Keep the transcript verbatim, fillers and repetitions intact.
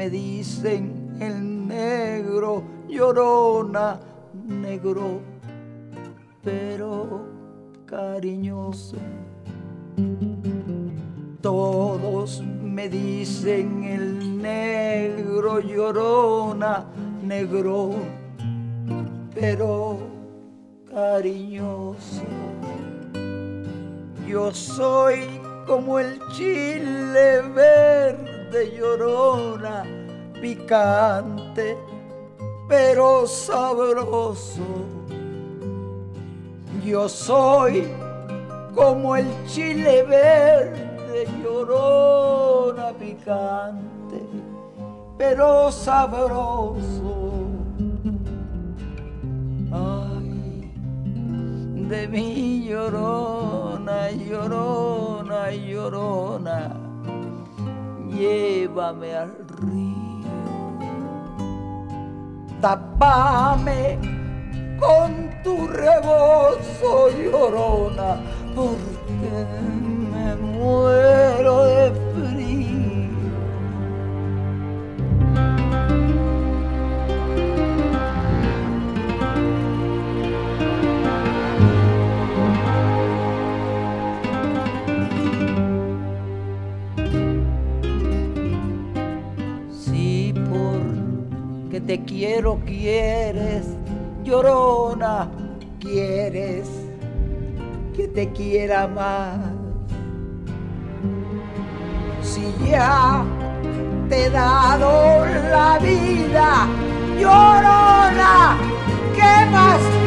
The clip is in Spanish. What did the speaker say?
me dicen el negro, llorona, negro, pero cariñoso. Todos me dicen el negro, llorona, negro, pero cariñoso. Yo soy como el chile verde, llorona, picante, pero sabroso. Yo soy como el chile verde, llorona, picante, pero sabroso. Ay, de mi llorona, llorona, llorona, llévame al río, tápame con tu rebozo, llorona, porque me muero de frío. Si porque te quiero quieres, llorona, quieres que te quiera más. Si ya te he dado la vida, llorona, ¿qué más